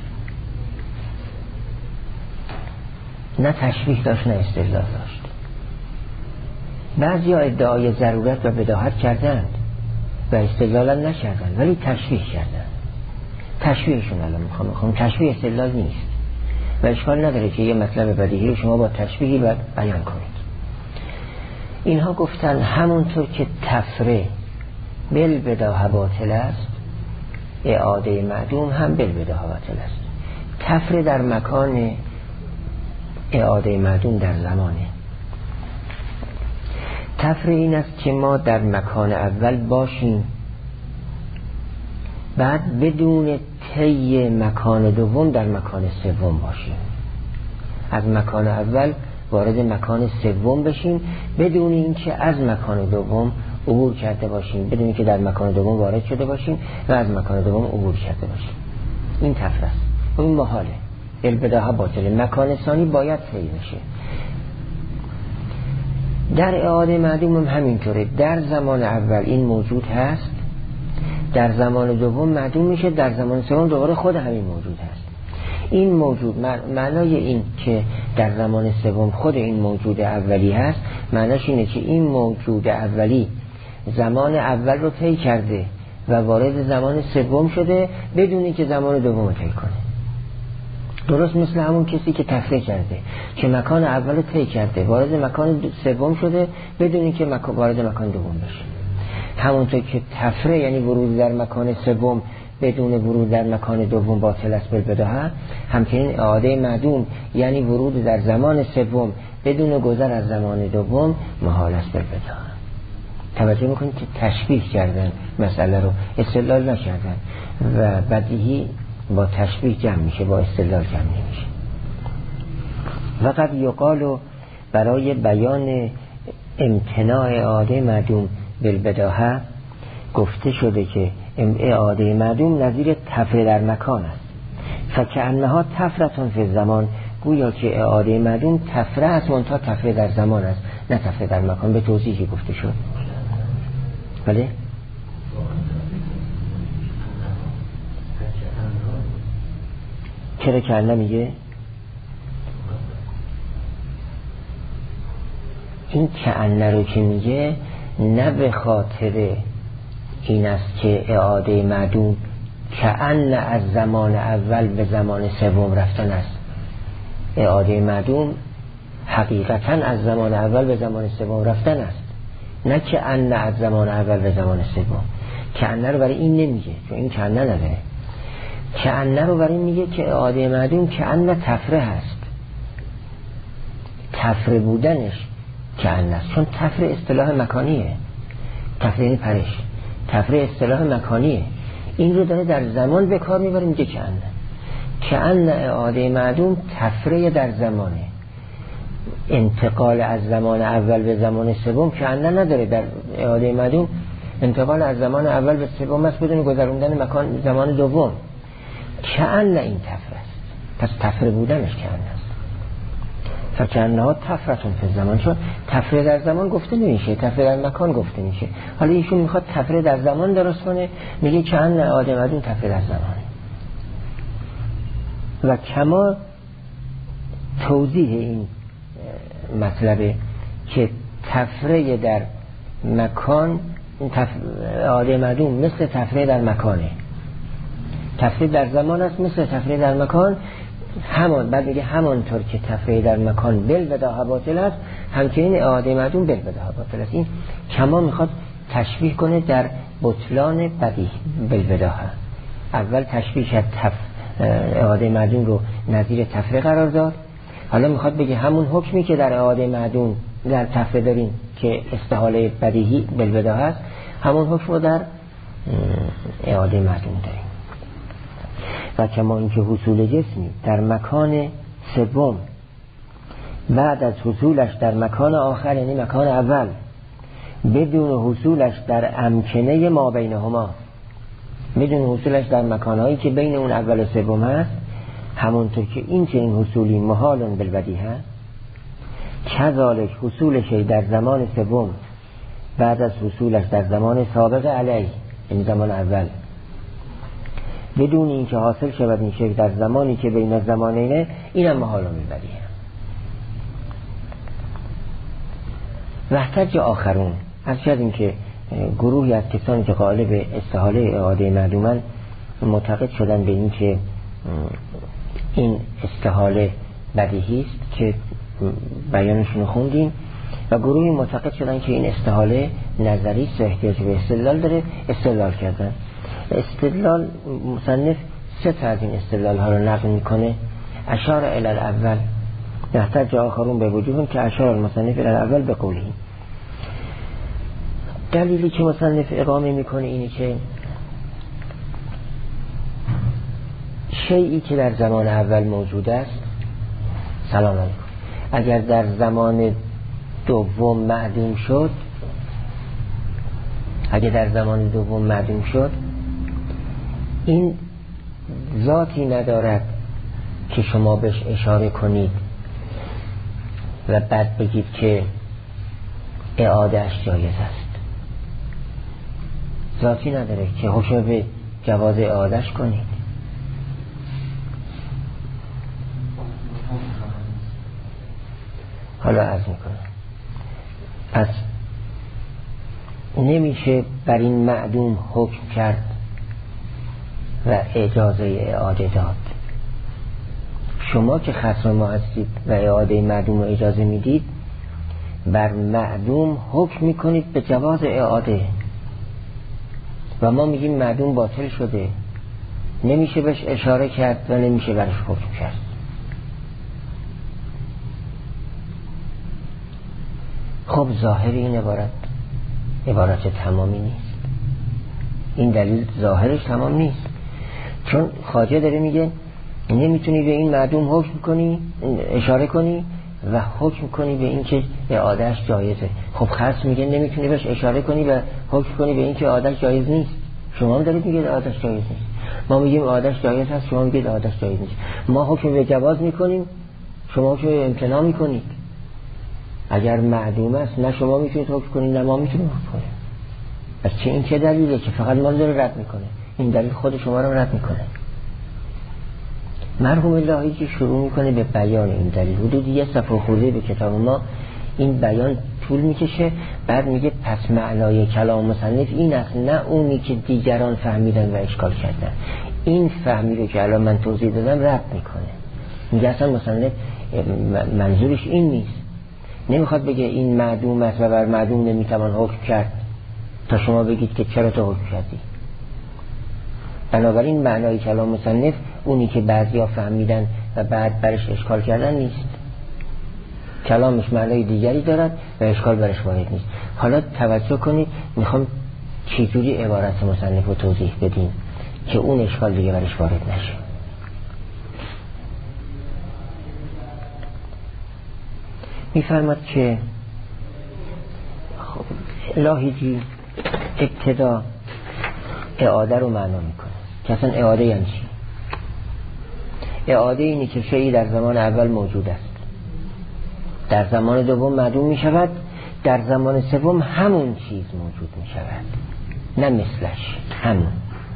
نه تشبیه داشت نه استدلال داشت. بعضی ها ادعای ضرورت و بداهت کردند و استدلال نکردند ولی تشبیه کردند. تشبیهشون الان میخوام تشبیه استدلال نیست و اشکال نداره که یه مطلب بدیهی رو شما با تشبیهی بیان کنید. اینها گفتن همونطور که تفره بالبداهه باطل است، اعاده معدوم هم بالبداهه باطل است. تفره در مکان، اعاده معدوم در زمانه. تفره این است که ما در مکان اول باشیم، بعد بدون طی مکان دوم در مکان سوم باشیم. از مکان اول وارد مکان سوم بشیم بدون اینکه از مکان دوم عبور کرده باشیم، بدون اینکه در مکان دوم وارد شده باشیم و از مکان دوم عبور کرده باشیم. این تفره است. این محاله. البداهه باطله. مکان ثانی باید طی بشه. در اعاده معدوم هم همینطوره. در زمان اول این موجود هست، در زمان دوم معدوم میشه، در زمان سوم دوباره خود همین موجود هست. این موجود معنای این که در زمان سوم خود این موجود اولی هست، معناش اینه که این موجود اولی زمان اول رو طی کرده و وارد زمان سوم شده بدون اینکه زمان دوم رو طی کنه. درست مثل همون کسی که تفره کرده که مکان اول رو طی کرده وارد مکان سوم شده بدون اینکه وارد مکان دوم بشه. همونطور که تفره یعنی ورود در مکان سوم بدون ورود در مکان دوم باطل است بالبداهه، همچنین اعاده معدوم یعنی ورود در زمان سوم بدون گذر از زمان دوم محال است بالبداهه. توجه میکنید که تشبیه کردن مسئله رو، استدلال نکردن و بدیهی با تشبیه جمع میشه، با استدلال جمع نمیشه. و قد یقال برای بیان امتناع اعاده معدوم بالبداهه گفته شده که اعاده معدوم نظیر تفره در مکان است. فکأنها تفرتون فی الزمان، گویا که اعاده معدوم تفره است منتها تفره در زمان است نه تفره در مکان، به توضیحی گفته شد. بله؟ چرا که میگه این کأنه رو که میگه نه به خاطر این است که اعاده معدوم کأن از زمان اول به زمان سوم رفتن است. اعاده معدوم حقیقتا از زمان اول به زمان سوم رفتن است، نه کأن از زمان اول به زمان سوم. کأنه رو برای این نمیگه چون این کأنه نداره. کأنه رو برای این میگه که اعاده معدوم کأن تفره هست، تفره بودنش کأنه است، چون تفره اصطلاح مکانیه. تفره یعنی پرش، تفره اصطلاح مکانیه. این رو داره در زمان به کار میبره، میگه کأن اعاده معدوم تفره در زمانه. انتقال از زمان اول به زمان سوم کأنه نداره. در اعاده معدوم انتقال از زمان اول به سوم است بدون گذروندن مکان زمان دوم. کأن این تفره است، پس تفره بودنش کأنه است. فکأنها تفرتون فی الزمان، چون تفره در زمان گفته نمیشه، تفره در مکان گفته میشه. حالا ایشون میخواد تفره در زمان درست کنه، میگه کأن اعاده معدوم تفره در زمانه. و کما توضیح این مطلبه که تفره در مکان اعاده معدوم مثل تفره در مکانه. تفره در زمان است مثل تفره در مکان. همان بعد میگه همانطور که تفره در مکان بالبداهه باطل است همچنین اعاده معدوم بالبداهه باطل است. این کما میخواد تشبیه کنه در بطلان بدیهی بالبداهه. اول تشبیه کرد اعاده معدوم رو نظیر تفره قرار داد، حالا میخواد بگه همون حکمی که در اعاده معدوم در تفره داریم که استحاله بدیهی بالبداهه است، همون حکم رو در اعاده معدوم داریم. و کما اینکه حصول جسمی در مکان سوم بعد از حصولش در مکان آخر یعنی مکان اول بدون حصولش در امکنه ما بینهما، بدون حصولش در مکانهایی که بین اون اول و سوم هست، همونطور که این چه این حصولی محالن بالبدیهه، کذالک حصولش در زمان سوم بعد از حصولش در زمان سابق علیه یعنی زمان اول بدون اینکه حاصل شود این شکل در زمانی که بین الزمانینه، اینم محال و میبریه. وحتج آخرون از این که گروهی از کسانی که قائل به استحاله اعاده معدومن معتقد شدن به این که این استحاله بدیهی است که بیانشون خوندیم، و گروهی معتقد شدن که این استحاله نظری است و احتیاج به استدلال داره، استدلال کردن. استدلال مصنف سه تا از این استدلال ها رو نقل میکنه. اشار الی الاول وحتج آخرون به وجوب که اشار المصنف الی الاول به قوله. دلیلی که مصنف اقامه میکنه اینه که شیئی که در زمان اول موجود است، سلام علیکم، اگر در زمان دوم معدوم شد، اگر در زمان دوم معدوم شد، این ذاتی ندارد که شما بهش اشاره کنید و بعد بگید که اعادهش جایز است. ذاتی نداره که حکم به جواز اعادهش کنید. حالا عرض میکنم، پس نمیشه بر این معدوم حکم کرد و اجازه اعاده داد. شما که خصم ما هستید و اعاده معدوم رو اجازه میدید، بر معدوم حکم میکنید به جواز اعاده و ما میگیم معدوم باطل شده، نمیشه بهش اشاره کرد و نمیشه برش حکم کرد. خب ظاهر این عبارت تمامی نیست. این دلیل ظاهرش تمام نیست، چون خواجه داره میگه نمیتونی به این معدوم حکم کنی، اشاره کنی و حکم کنی به این که اعادهش جایزه. خب خصم میگه نمیتونی بهش اشاره کنی و حکم کنی به این که اعادهش جایز نیست. شما هم دارید میگید اعادهش جایز نیست، ما میگیم اعادهش جایز هست، شما میگید اعادهش جایز نیست. ما حکم به جواز میکنیم، شما حکم به امتناع میکنید. اگر معدوم است نه شما میتونید حکم کنید نه ما میتونیم حکم کنیم. از این چه دلیله که فقط ما داره رد میکنه؟ این دلیل خود شما رو رد میکنه. مرحوم الهی که شروع میکنه به بیان این دلیل، حدود یه صفحه خورده به کتاب ما این بیان طول میکشه، بعد میگه پس معنای کلام مصنف این است، نه اونی که دیگران فهمیدن و اشکال کردن. این فهمی رو که الان من توضیح دادم رد میکنه، میگه اصلا مصنف منظورش این نیست، نمیخواد بگه این معدوم است و بر معدوم نمیتوان حکم کرد تا شما بگید که چرا تو حکم کردی. بنابراین معنای کلام مصنف اونی که بعضیا فهمیدن و بعد برش اشکال کردن نیست. کلامش معنای دیگری دارد و اشکال برش وارد نیست. حالا توجه کنید، میخوام چجوری عبارت مصنف رو توضیح بدیم که اون اشکال دیگه برش وارد نشه. میفرماد که لاهیجی ابتدا اعاده رو معنا میکنه که اصلا اعاده یعنی چی؟ اعاده اینی که شیئی در زمان اول موجود است، در زمان دوم معدوم میشود، در زمان سوم همون چیز موجود میشود، نه مثلش، همون.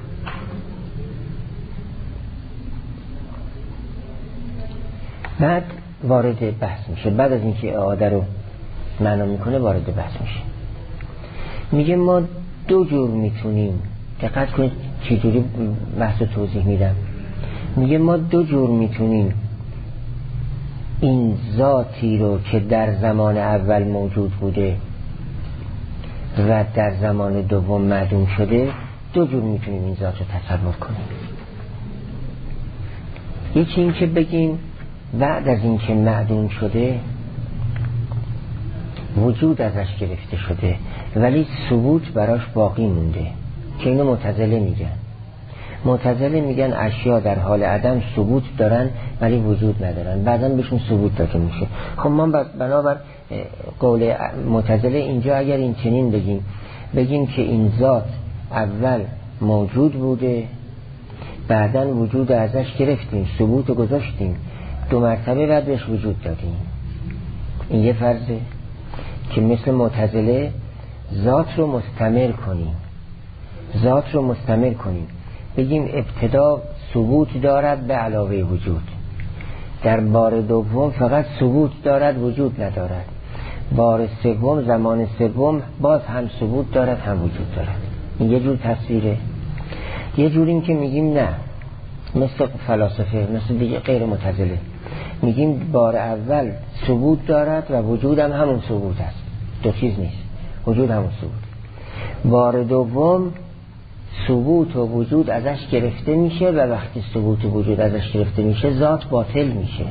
بعد وارد بحث میشه، بعد از اینکه اعاده رو معنا میکنه وارد بحث میشه. میگه ما دو جور میتونیم، دقت کنید چجوری بحث توضیح میدم. میگه ما دو جور میتونیم این ذاتی رو که در زمان اول موجود بوده و در زمان دوم معدوم شده، دو جور میتونیم این ذات رو تصور کنیم. یکی این که بگیم بعد از این که معدوم شده وجود ازش گرفته شده ولی ثبوت براش باقی مونده، که اینو معتزله میگن. معتزله میگن اشیا در حال عدم ثبوت دارن ولی وجود ندارن، بعداً بهشون ثبوت داده میشه. خب ما بنابر قول معتزله اینجا اگر این چنین بگیم که این ذات اول موجود بوده، بعداً وجود ازش گرفتیم، ثبوت رو گذاشتیم، دو مرتبه بعد بهش وجود دادیم، این یه فرضه که مثل معتزله ذات رو مستمر کنیم بگیم ابتدا ثبوت دارد به علاوه وجود، در بار دوم فقط ثبوت دارد وجود ندارد، بار سوم زمان سوم باز هم ثبوت دارد هم وجود دارد. این یه جور تصویره. یه جوریم که میگیم نه، مثل فلاسفه، مثل دیگه غیر معتزله، میگیم بار اول ثبوت دارد و وجود هم همون ثبوت است، دو چیز نیست، وجود همون ثبوت. بار دوم ثبوت و وجود ازش گرفته میشه و وقتی ثبوت و وجود ازش گرفته میشه ذات باطل میشه،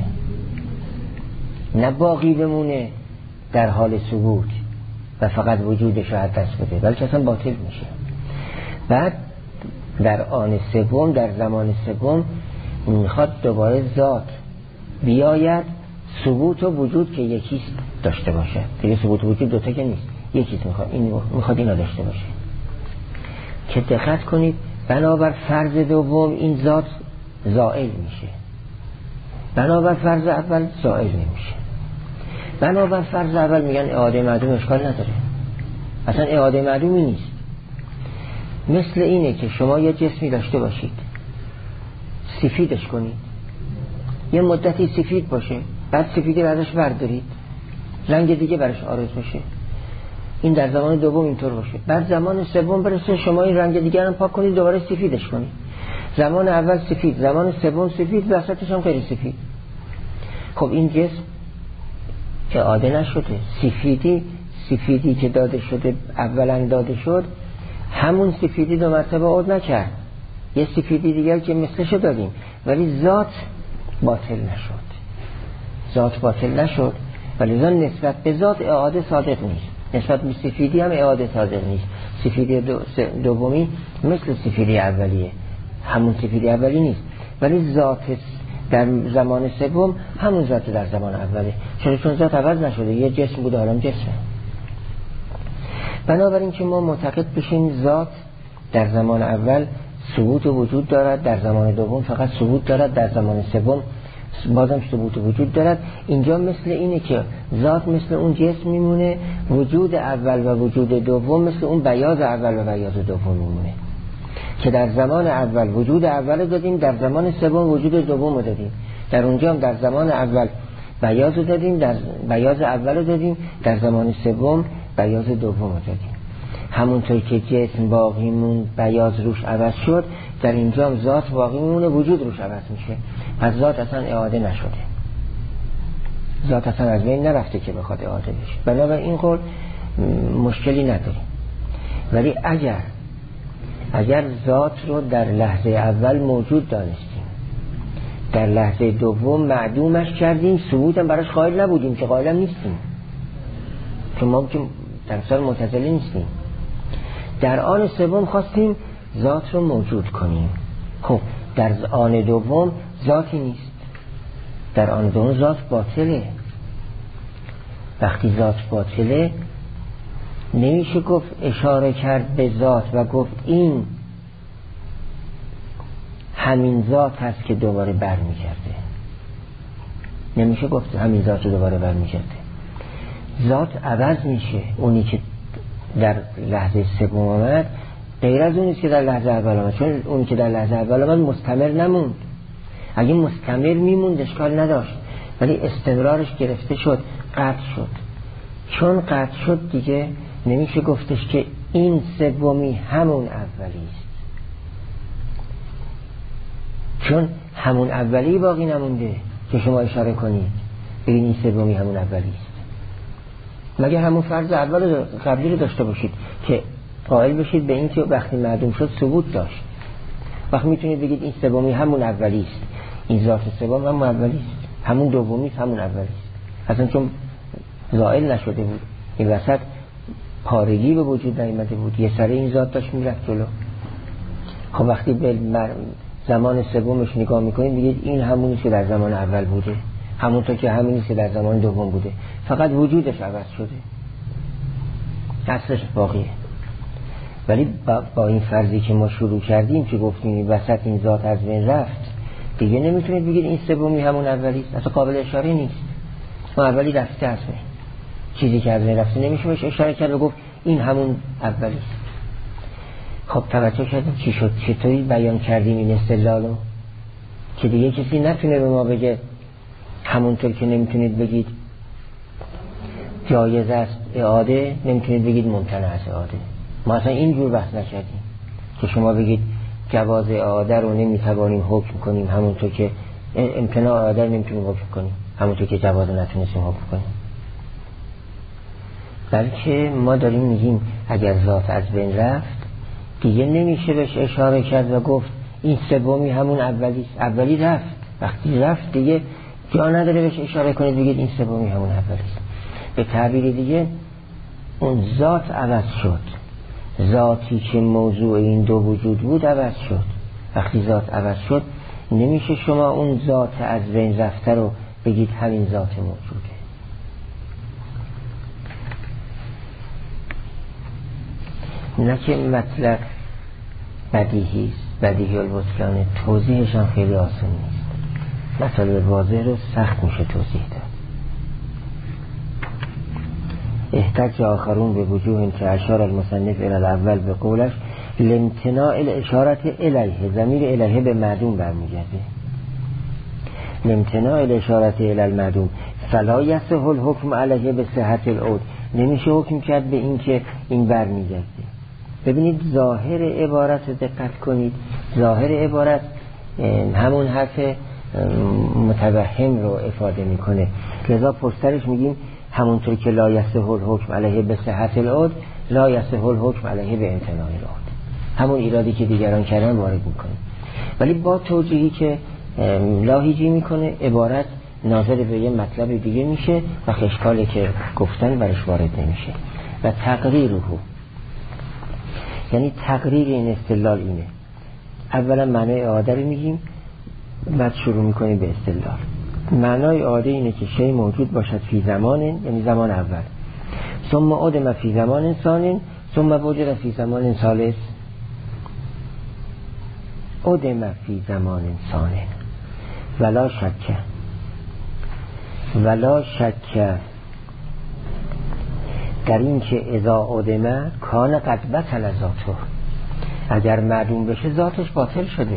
نه باقی بمونه در حال ثبوت و فقط وجودش رو از دست بده، بلکه اصلا باطل میشه. بعد در آن سوم، در زمان سوم میخواد دوباره ذات بیاید، ثبوت و وجود که یکیست داشته باشه. دیگه ثبوت و وجود دوتا که نیست، یکیست میخواد اینا داشته باشه. که دقت کنید بنابر فرض دوم این ذات زائل میشه، بنابر فرض اول زائل نمیشه. بنابر فرض اول میگن اعاده معدوم اشکال نداره، اصلا اعاده معدومی نیست. مثل اینه که شما یه جسمی داشته باشید، سفیدش کنید، یه مدتی سفید باشه، بعد سفیدی ازش بردارید، رنگ دیگه برش عارض بشه. این در زمان دوم اینطور باشه. بعد زمان سوم برسه شما این رنگ دیگر هم پاک کنید، دوباره سفیدش کنید. زمان اول سفید، زمان سوم سفید، وسطش هم غیر سفید. خب این جسم اعاده نشده. سفیدی که داده شده اولا داده شد، همون سفیدی دو مرتبه عود نکرد، یه سفیدی دیگر که مثلشو دادیم، ولی ذات باطل نشد. ولی نسبت به ذات اعاده صادق نیست، نسبت به سفیدی هم اعاده صادق نیست. سفیدی دومی مثل سفیدی اولیه، همون سفیدی اولی نیست، ولی ذات در زمان سوم همون ذات در زمان اوله. چون ذات عوض نشده، یه جسم بود حالا جسمه. بنابراین که ما معتقد بشیم ذات در زمان اول ثبوت و وجود دارد، در زمان دوم فقط ثبوت دارد، در زمان سوم بازم ثبوت و وجود دارد. اینجا مثل اینه که ذات مثل اون جسم میمونه، وجود اول و وجود دوم مثل اون بیاض اول و بیاض دوم میمونه، که در زمان اول وجود اول دادیم، در زمان سوم وجود دوم دادیم. در اونجا هم در زمان اول بیاض دادیم، در بیاض اول دادیم، در زمان سوم بیاض دوم دادیم. همونطور که جسم باقی مون بیاض روش عوض شد، در اینجا هم ذات باقی مونه، وجود روش عوض میشه. پس ذات اصلا اعاده نشده، ذات اصلا از بین نرفته که بخواد اعاده بشه. بنابراین این قول مشکلی نداریم. ولی اگر ذات رو در لحظه اول موجود دانستیم، در لحظه دوم معدومش کردیم، ثبوت هم براش قائل نبودیم، که قائل هم نیستیم، چون ما که در سال معتزله نیستیم. در آن سوم خواستیم ذات رو موجود کنیم. خب در آن دوم ذاتی نیست، در آن دوم ذات باطله. وقتی ذات باطله نمیشه گفت اشاره کرد به ذات و گفت این همین ذات هست که دوباره برمیگرده. نمیشه گفت همین ذات رو دوباره برمیگرده. ذات عوض میشه. اونی که در لحظه سوم آمد غیر از اونیست که در لحظه اول آمد، چون اونی که در لحظه اول آمد مستمر نموند. اگه مستمر میموند اشکال نداشت، ولی استمرارش گرفته شد، قطع شد. چون قطع شد دیگه نمیشه گفتش که این سومی همون اولی است، چون همون اولی باقی نمونده که شما اشاره کنید ببین این سومی همون اولی است. مگه همون فرض اول قبلی رو داشته باشید که قائل بشید به این که وقتی معدوم شد ثبوت داشت، وقت میتونید بگید این سومی همون اولی است، این ذات سوم همون اولی است، همون دومی همون اولی است، اصلا چون زائل نشده بود، این وسط پارگی به وجود نیامده بود، یه سره این ذات داشت میرفت جلو. خب وقتی به زمان سومش نگاه میکنید میگید این همونی که در زمان اول بوده، همونطور که همونی که در زمان دوم بوده، فقط وجودش عوض شده، اصلش باقیه. ولی با این فرضی که ما شروع کردیم که گفتیم وسط این ذات از بین رفت، دیگه نمیتونید بگید این سومی همون اولی است، اصلا قابل اشاره نیست. اون اولی رفته از بین، چیزی که از بین رفته نمیشه بهش اشاره کرد و گفت این همون اولی است. خب توجه کردیم چی شد؟ چطوری بیان کردیم این استدلالو که دیگه کسی نتونه به ما بگه همونطور که نمیتونید بگید جایز است اعاده، نمیتونید بگید ممتنع است اعاده. ما اصلا اینجور بحث نکردیم که شما بگید جواز اعاده رو نمیتوانیم حکم کنیم همونطور که امتناع اعاده رو نمیتونیم حکم کنیم همونطور که جواز نتونستیم حکم کنیم. بلکه ما داریم میگیم اگر ذات از بین رفت دیگه نمیشه بهش اشاره کرد و گفت این سومی همون اولی رفت. وقتی رفت دیگه جا نداره بهش اشاره کنید بگید این سومی همون اولیست. به تعبیر دیگه اون ذات عوض شد، ذاتی که موضوع این دو وجود بود عوض شد. وقتی ذات عوض شد نمیشه شما اون ذات از بین رفته رو بگید همین ذات موجوده. نه که مطلب بدیهی البطلانه، توضیحش هم خیلی آسان نیست. مطالب واضح رو سخت میشه توضیح داد. احتج آخرون به وجوه که اشار المصنف الى الاول به قولش لامتناع الاشارت الیه، ضمیر الیه به معدوم برمیگرده. لامتناع الاشارت الی المعدوم فلا یصح الحکم علیه به صحت العود، نمیشه حکم کرد به این که این برمیگرده. ببینید ظاهر عبارت رو دقت کنید، ظاهر عبارت همون حرف متوهم رو افاده میکنه، لذا پشترش میگیم همونطور که لا یصح الحکم علیه به صحت العود لا یصح الحکم علیه به امتناع العود، همون ایرادی که دیگران کردن وارد میکنه، ولی با توجیهی که لاحیجی میکنه عبارت ناظر به یه مطلب دیگه میشه و اشکالی که گفتن برش وارد نمیشه. و تقریره، یعنی تقریر این استدلال اینه، اولا معنای اعاده رو میگیم بعد شروع میکنیم به استدلال. معنای اعاده اینه که شی موجود باشد فی زمان، یعنی زمان اول، ثم عدم فی زمان ثانی، ثم وجد فی زمان ثالث. عدم فی زمان ثانی ولا شک در این که اذا عدم کان قد بطل ذاته، اگر معدوم بشه ذاتش باطل شده،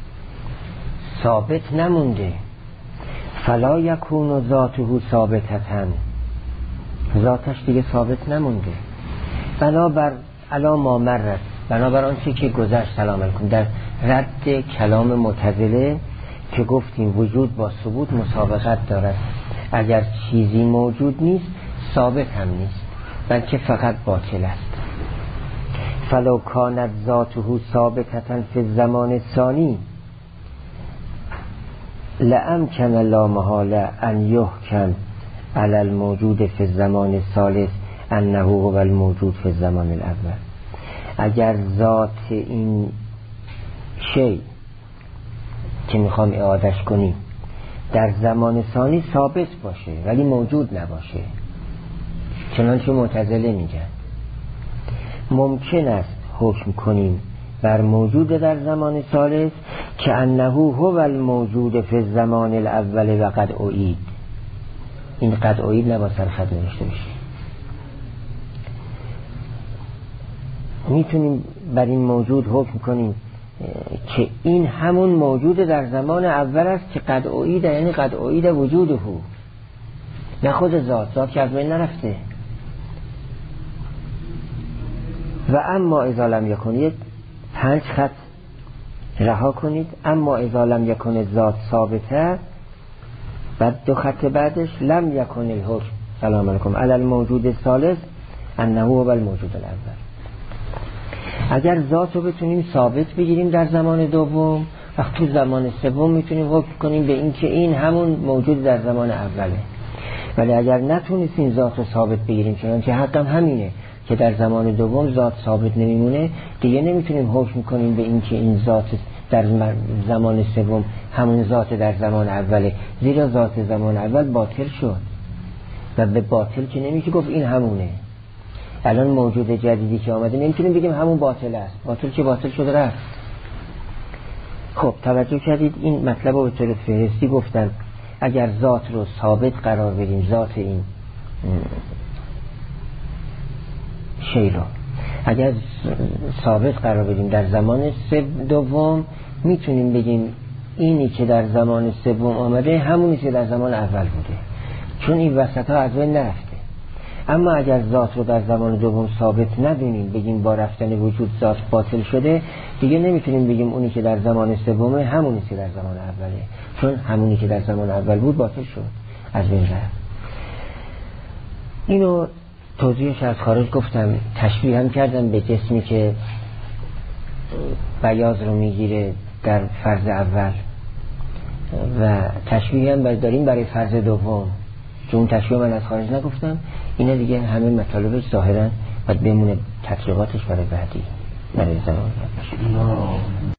ثابت نمونده. فلا یکون ذاته ثابتتن، ذاتش دیگه ثابت نمونده. بنابر علا ما مرد، بنابر آنچه که گذشت، سلام علیکم، در رد کلام معتزله که گفتیم وجود با ثبوت مسابقت دارد، اگر چیزی موجود نیست ثابت هم نیست بلکه فقط باطل است. فلو کانت ذاته ثابتتن فی الزمان الثانی لامکن لا محاله ان یحکم علی الموجود فی الزمان الثالث انه هو الموجود فی الزمان الاول. اگر ذات این شی که میخوام اعادش کنیم در زمان ثانی ثابت باشه ولی موجود نباشه، چنانچه معتزله میگن، ممکن است حکم کنیم بر موجود در زمان ثالث که انه هو الموجود فی الزمان الاول و قد اعید. این قد اعید نباید سر خط نوشته بشه. میتونیم بر این موجود حکم کنیم که این همون موجود در زمان اول است که قد اعید، یعنی قد اعید وجوده، نه خود ذات که از بین نرفته. و اما اذا لم یکن، 5 خط رها کنید، اما اذا لم یکن ذات ثابته، بعد 2 خط بعدش لم یکن الحکم سلام علیکم علی الموجود الثالث انه هو الموجود الاول. اگر ذات رو بتونیم ثابت بگیریم در زمان دوم، وقت تو زمان سوم میتونیم حکم کنیم به این که این همون موجود در زمان اوله. ولی اگر نتونستیم ذات رو ثابت بگیریم، چنانچه حقم همینه که در زمان دوم ذات ثابت نمیمونه، دیگه نمیتونیم حکم کنیم به این که این ذات در زمان سوم همون ذات در زمان اوله، زیرا ذات زمان اول باطل شد و به باطل که نمیشه گفت این همونه. الان موجود جدیدی که آمده نمیتونیم بگیم همون باطل است، باطل که باطل شده رفت. خب توجه کردید این مطلب رو به طور فهرستی گفتن. اگر ذات رو ثابت قرار بدیم، ذات این شی رو، اگر ثابت قرار بدیم در زمان دوم میتونیم بگیم اینی که در زمان سوم آمده همونی که در زمان اول بوده، چون این وسط ها از بین نرفته. اما اگر ذات رو در زمان دوم ثابت ندونیم، بگیم با رفتن وجود ذات باطل شده، دیگه نمیتونیم بگیم اونی که در زمان سومه همونی که در زمان اوله، چون همونی که در زمان اول بود باطل شد، از بین رفت. اینو توضیحش از خارج گفتم، تشبیه هم کردم به جسمی که بیاض رو میگیره در فرض اول و تشبیه هم داریم برای فرض دوم، چون تشبیه من از خارج نگفتم. اینا دیگه همه مطالبش ظاهرا باید بمونه تطبیقاتش برای بعدی، برای زمان بعدی.